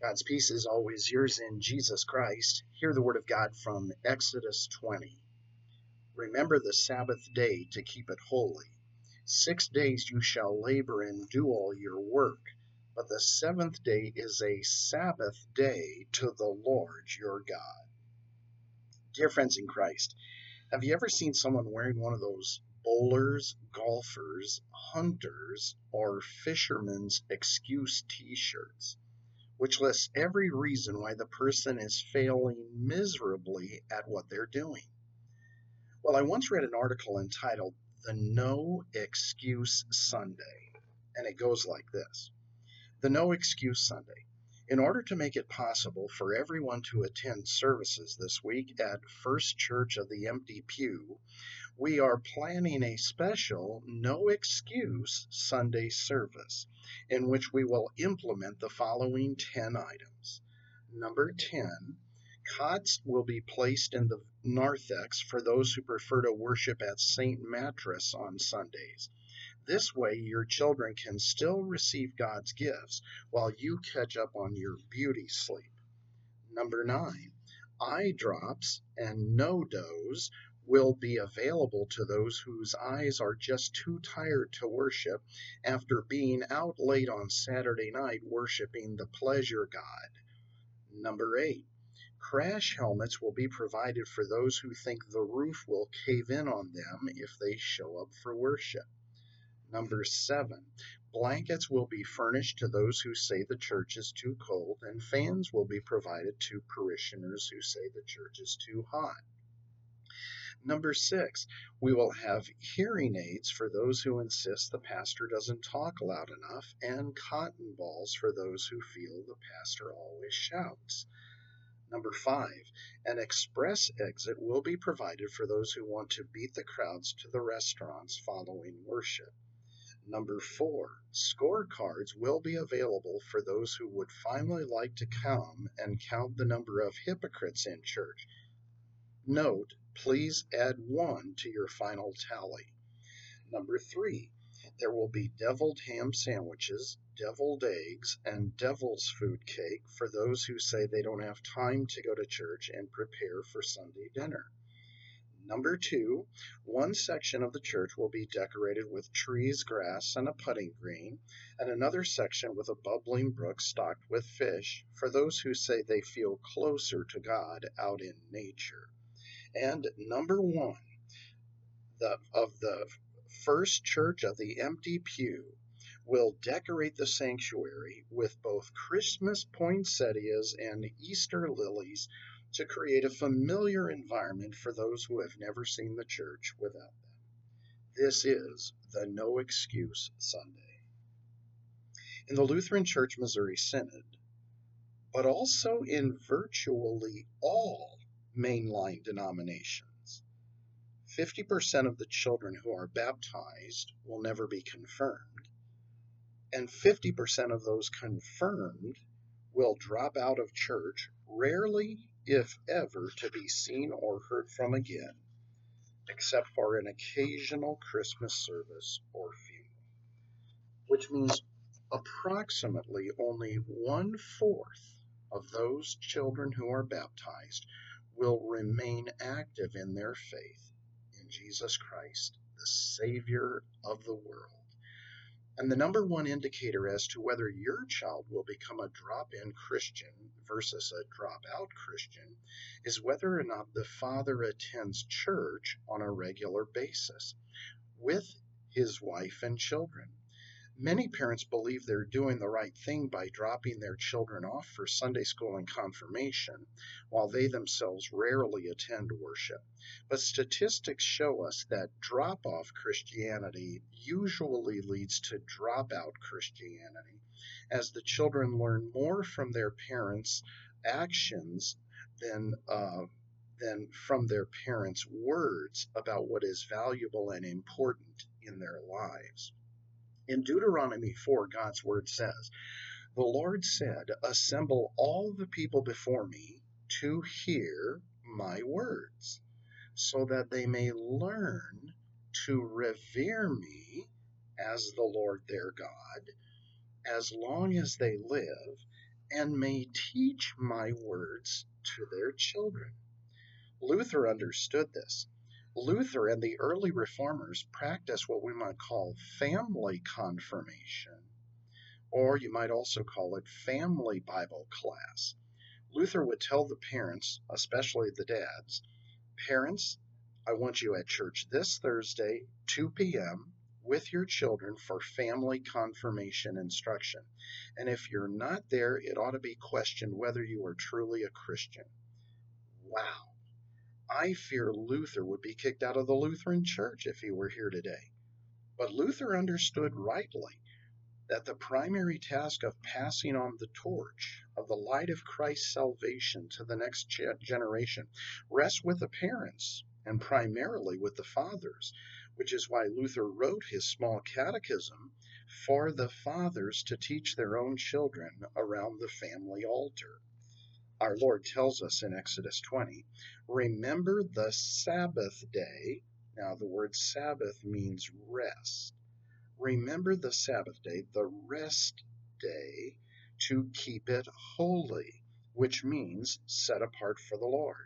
God's peace is always yours in Jesus Christ. Hear the word of God from Exodus 20. Remember the Sabbath day to keep it holy. 6 days you shall labor and do all your work, but the seventh day is a Sabbath day to the Lord your God. Dear friends in Christ, have you ever seen someone wearing one of those bowlers, golfers, hunters, or fisherman's excuse t-shirts, which lists every reason why the person is failing miserably at what they're doing? Well, I once read an article entitled The No Excuse Sunday, and it goes like this. The No Excuse Sunday. In order to make it possible for everyone to attend services this week at First Church of the Empty Pew, we are planning a special No Excuse Sunday service in which we will implement the following 10 items. Number 10, cots will be placed in the narthex for those who prefer to worship at St. Mattress on Sundays. This way, your children can still receive God's gifts while you catch up on your beauty sleep. Number 9, eye drops and no-dos will be available to those whose eyes are just too tired to worship after being out late on Saturday night worshiping the pleasure god. Number 8, crash helmets will be provided for those who think the roof will cave in on them if they show up for worship. Number 7, blankets will be furnished to those who say the church is too cold, and fans will be provided to parishioners who say the church is too hot. Number 6, we will have hearing aids for those who insist the pastor doesn't talk loud enough, and cotton balls for those who feel the pastor always shouts. Number 5, an express exit will be provided for those who want to beat the crowds to the restaurants following worship. Number 4, scorecards will be available for those who would finally like to come and count the number of hypocrites in church. Note, please add 1 to your final tally. Number 3, there will be deviled ham sandwiches, deviled eggs, and devil's food cake for those who say they don't have time to go to church and prepare for Sunday dinner. Number 2, one section of the church will be decorated with trees, grass, and a putting green, and another section with a bubbling brook stocked with fish for those who say they feel closer to God out in nature. And number 1, of the First Church of the Empty Pew will decorate the sanctuary with both Christmas poinsettias and Easter lilies to create a familiar environment for those who have never seen the church without them. This is the No Excuse Sunday. In the Lutheran Church Missouri Synod, but also in virtually all mainline denominations, 50% of the children who are baptized will never be confirmed, and 50% of those confirmed will drop out of church, rarely, if ever, to be seen or heard from again, except for an occasional Christmas service or funeral, which means approximately only 1/4 of those children who are baptized will remain active in their faith in Jesus Christ, the Savior of the world. And the number one indicator as to whether your child will become a drop-in Christian versus a drop-out Christian is whether or not the father attends church on a regular basis with his wife and children. Many parents believe they're doing the right thing by dropping their children off for Sunday school and confirmation, while they themselves rarely attend worship. But statistics show us that drop-off Christianity usually leads to drop-out Christianity, as the children learn more from their parents' actions than from their parents' words about what is valuable and important in their lives. In Deuteronomy 4, God's word says, "The Lord said, assemble all the people before me to hear my words, so that they may learn to revere me as the Lord their God, as long as they live, and may teach my words to their children. Luther understood this. Luther and the early reformers practiced what we might call family confirmation, or you might also call it family Bible class. Luther would tell the parents, especially the dads, "Parents, I want you at church this Thursday, 2 p.m., with your children for family confirmation instruction. And if you're not there, it ought to be questioned whether you are truly a Christian." Wow. I fear Luther would be kicked out of the Lutheran Church if he were here today. But Luther understood rightly that the primary task of passing on the torch of the light of Christ's salvation to the next generation rests with the parents and primarily with the fathers, which is why Luther wrote his small catechism for the fathers to teach their own children around the family altar. Our Lord tells us in Exodus 20, "Remember the Sabbath day." Now, the word Sabbath means rest. "Remember the Sabbath day, the rest day, to keep it holy," which means set apart for the Lord.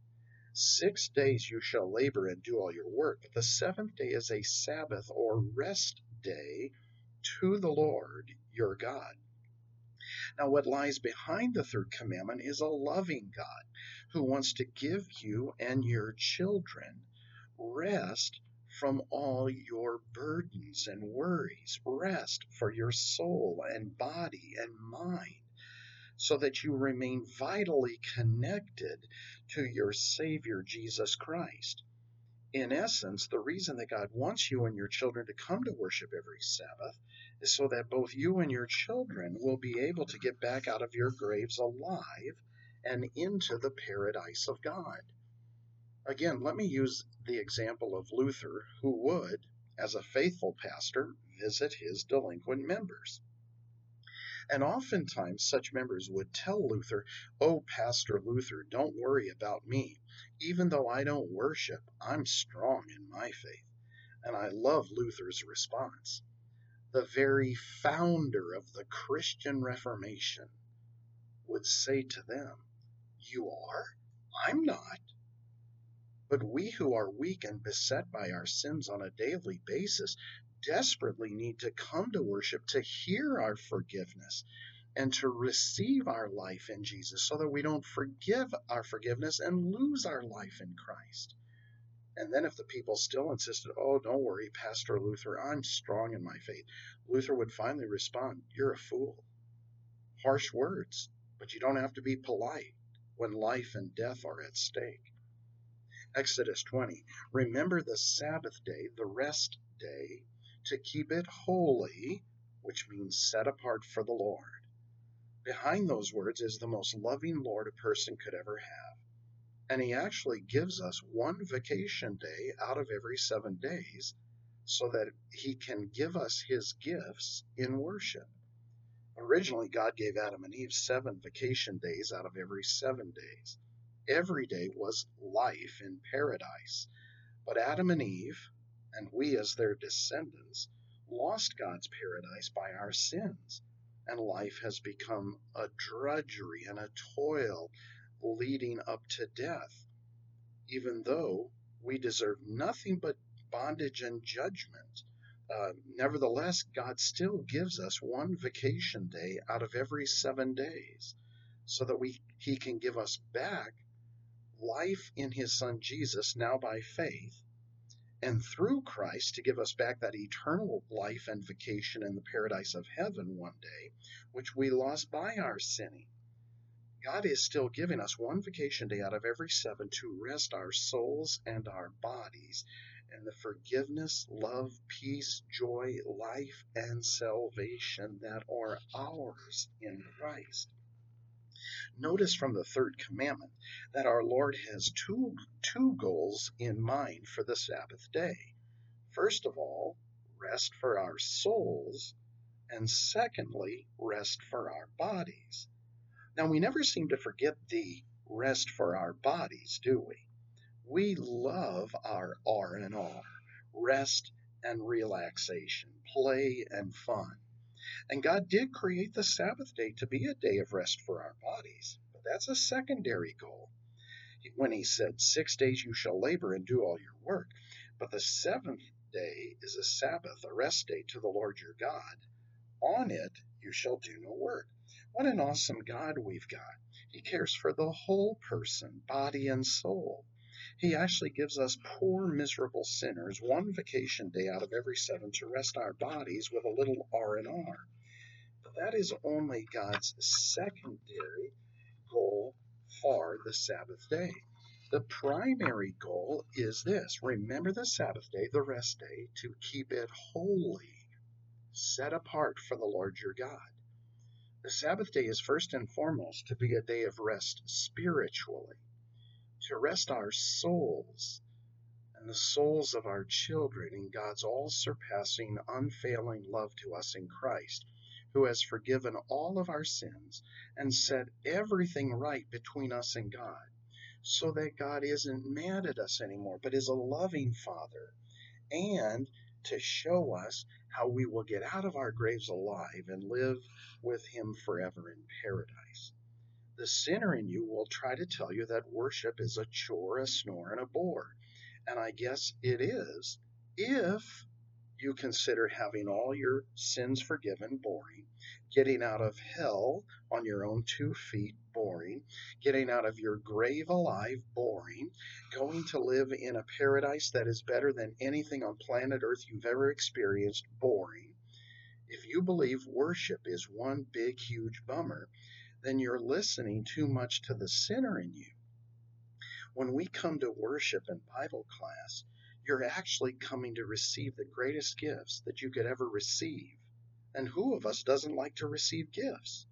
6 days you shall labor and do all your work, but the seventh day is a Sabbath or rest day to the Lord your God. Now, what lies behind the third commandment is a loving God who wants to give you and your children rest from all your burdens and worries, rest for your soul and body and mind, so that you remain vitally connected to your Savior, Jesus Christ. In essence, the reason that God wants you and your children to come to worship every Sabbath is so that both you and your children will be able to get back out of your graves alive and into the paradise of God. Again, let me use the example of Luther, who would, as a faithful pastor, visit his delinquent members. And oftentimes such members would tell Luther, "Oh, Pastor Luther, don't worry about me. Even though I don't worship, I'm strong in my faith." And I love Luther's response. The very founder of the Christian Reformation would say to them, "You are? I'm not. But we who are weak and beset by our sins on a daily basis desperately need to come to worship to hear our forgiveness and to receive our life in Jesus so that we don't forgive our forgiveness and lose our life in Christ." And then if the people still insisted, "Oh, don't worry, Pastor Luther, I'm strong in my faith," Luther would finally respond, "You're a fool." Harsh words, but you don't have to be polite when life and death are at stake. Exodus 20, "Remember the Sabbath day, the rest day, to keep it holy," which means set apart for the Lord. Behind those words is the most loving Lord a person could ever have. And he actually gives us one vacation day out of every 7 days so that he can give us his gifts in worship. Originally, God gave Adam and Eve 7 vacation days out of every 7 days. Every day was life in paradise. But Adam and Eve, and we as their descendants, lost God's paradise by our sins, and life has become a drudgery and a toil leading up to death, even though we deserve nothing but bondage and judgment. Nevertheless, God still gives us one vacation day out of every 7 days so that he can give us back life in his Son Jesus, now by faith, and through Christ to give us back that eternal life and vacation in the paradise of heaven one day, which we lost by our sinning. God is still giving us one vacation day out of every 7 to rest our souls and our bodies in the forgiveness, love, peace, joy, life, and salvation that are ours in Christ. Notice from the third commandment that our Lord has two goals in mind for the Sabbath day. First of all, rest for our souls, and secondly, rest for our bodies. Now, we never seem to forget the rest for our bodies, do we? We love our R&R, rest and relaxation, play and fun. And God did create the Sabbath day to be a day of rest for our bodies, but that's a secondary goal. When he said, 6 days you shall labor and do all your work, but the seventh day is a Sabbath, a rest day to the Lord your God. On it you shall do no work. What an awesome God we've got. He cares for the whole person, body and soul. He actually gives us poor, miserable sinners one vacation day out of every 7 to rest our bodies with a little R&R. But that is only God's secondary goal for the Sabbath day. The primary goal is this: remember the Sabbath day, the rest day, to keep it holy, set apart for the Lord your God. The Sabbath day is first and foremost to be a day of rest spiritually, to rest our souls and the souls of our children in God's all-surpassing, unfailing love to us in Christ, who has forgiven all of our sins and set everything right between us and God, so that God isn't mad at us anymore, but is a loving Father, and to show us how we will get out of our graves alive and live with Him forever in paradise. The sinner in you will try to tell you that worship is a chore, a snore, and a bore. And I guess it is, if you consider having all your sins forgiven boring, getting out of hell on your own 2 feet boring, getting out of your grave alive boring, going to live in a paradise that is better than anything on planet Earth you've ever experienced boring. If you believe worship is one big, huge bummer, then you're listening too much to the sinner in you. When we come to worship and Bible class, you're actually coming to receive the greatest gifts that you could ever receive. And who of us doesn't like to receive gifts?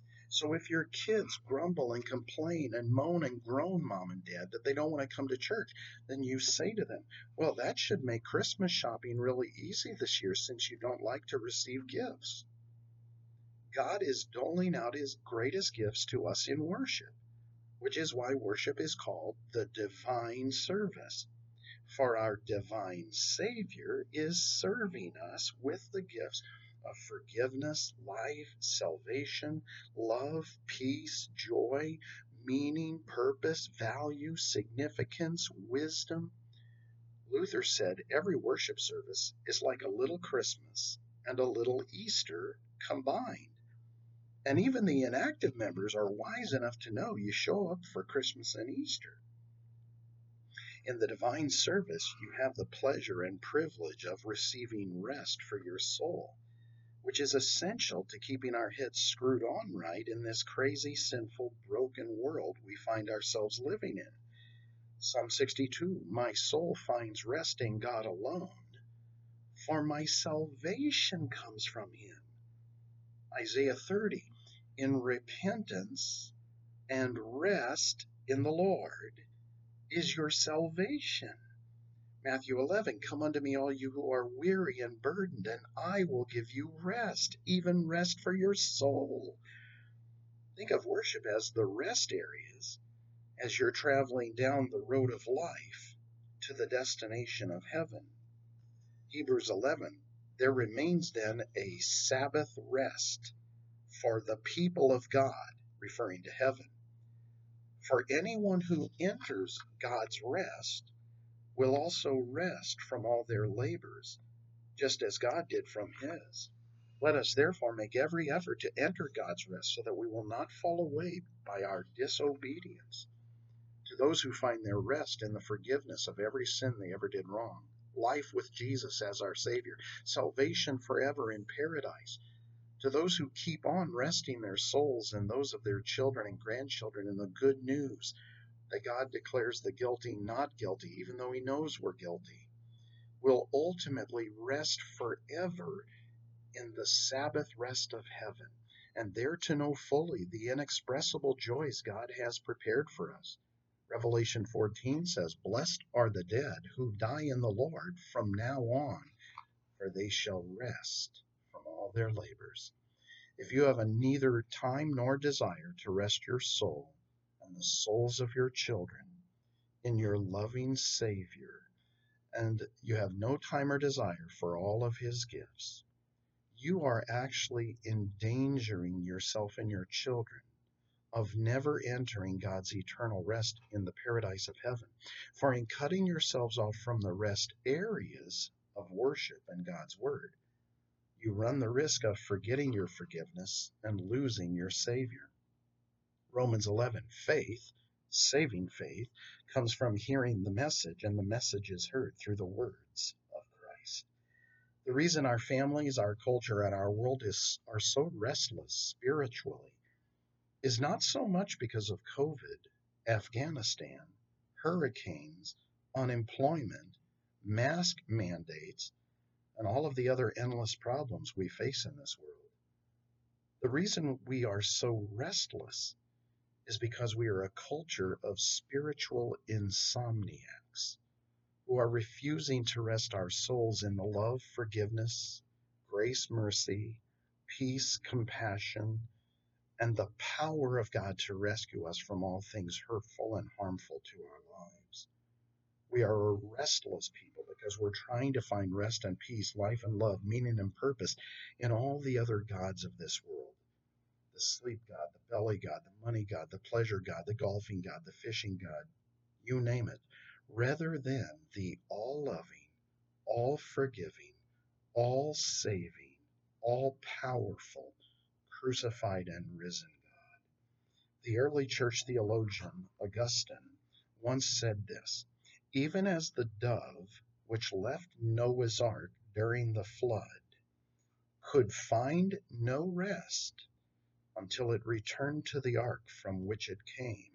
So if your kids grumble and complain and moan and groan, mom and dad, that they don't want to come to church, then you say to them, well, that should make Christmas shopping really easy this year since you don't like to receive gifts. God is doling out His greatest gifts to us in worship, which is why worship is called the divine service. For our divine Savior is serving us with the gifts of forgiveness, life, salvation, love, peace, joy, meaning, purpose, value, significance, wisdom. Luther said every worship service is like a little Christmas and a little Easter combined. And even the inactive members are wise enough to know you show up for Christmas and Easter. In the divine service, you have the pleasure and privilege of receiving rest for your soul, which is essential to keeping our heads screwed on right in this crazy, sinful, broken world we find ourselves living in. Psalm 62, my soul finds rest in God alone, for my salvation comes from Him. Isaiah 30, in repentance and rest in the Lord is your salvation. Matthew 11, come unto me, all you who are weary and burdened, and I will give you rest, even rest for your soul. Think of worship as the rest areas as you're traveling down the road of life to the destination of heaven. Hebrews 11, there remains then a Sabbath rest for the people of God, referring to heaven. For anyone who enters God's rest will also rest from all their labors, just as God did from His. Let us therefore make every effort to enter God's rest so that we will not fall away by our disobedience. To those who find their rest in the forgiveness of every sin they ever did wrong, life with Jesus as our Savior, salvation forever in paradise, to those who keep on resting their souls and those of their children and grandchildren in the good news that God declares the guilty not guilty, even though He knows we're guilty, will ultimately rest forever in the Sabbath rest of heaven, and there to know fully the inexpressible joys God has prepared for us. Revelation 14 says, blessed are the dead who die in the Lord from now on, for they shall rest from all their labors. If you have neither time nor desire to rest your soul and the souls of your children in your loving Savior, and you have no time or desire for all of His gifts, you are actually endangering yourself and your children of never entering God's eternal rest in the paradise of heaven. For in cutting yourselves off from the rest areas of worship and God's word, you run the risk of forgetting your forgiveness and losing your Savior. Romans 11, faith, saving faith, comes from hearing the message, and the message is heard through the words of Christ. The reason our families, our culture, and our world are so restless spiritually is not so much because of COVID, Afghanistan, hurricanes, unemployment, mask mandates, and all of the other endless problems we face in this world. The reason we are so restless is because we are a culture of spiritual insomniacs who are refusing to rest our souls in the love, forgiveness, grace, mercy, peace, compassion, and the power of God to rescue us from all things hurtful and harmful to our lives. We are a restless people because we're trying to find rest and peace, life and love, meaning and purpose in all the other gods of this world. The sleep god, the belly god, the money god, the pleasure god, the golfing god, the fishing god, you name it, rather than the all-loving, all-forgiving, all-saving, all-powerful, crucified and risen God. The early church theologian Augustine once said this: even as the dove which left Noah's ark during the flood could find no rest until it returned to the ark from which it came,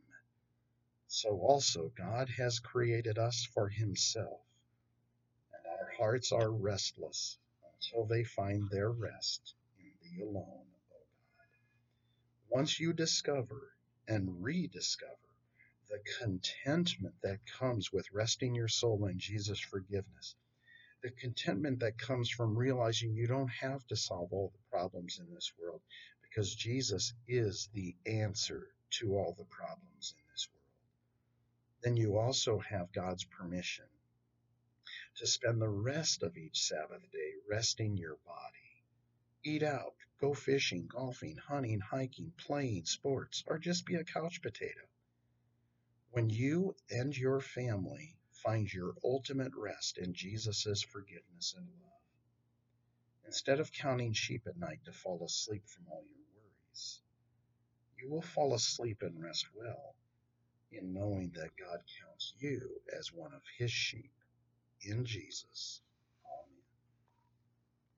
so also God has created us for himself, and our hearts are restless until they find their rest in thee alone, O God. Once you discover and rediscover the contentment that comes with resting your soul in Jesus' forgiveness, the contentment that comes from realizing you don't have to solve all the problems in this world because Jesus is the answer to all the problems in this world, then you also have God's permission to spend the rest of each Sabbath day resting your body. Eat out, go fishing, golfing, hunting, hiking, playing sports, or just be a couch potato. When you and your family find your ultimate rest in Jesus' forgiveness and love, instead of counting sheep at night to fall asleep from all your worries, you will fall asleep and rest well in knowing that God counts you as one of his sheep in Jesus.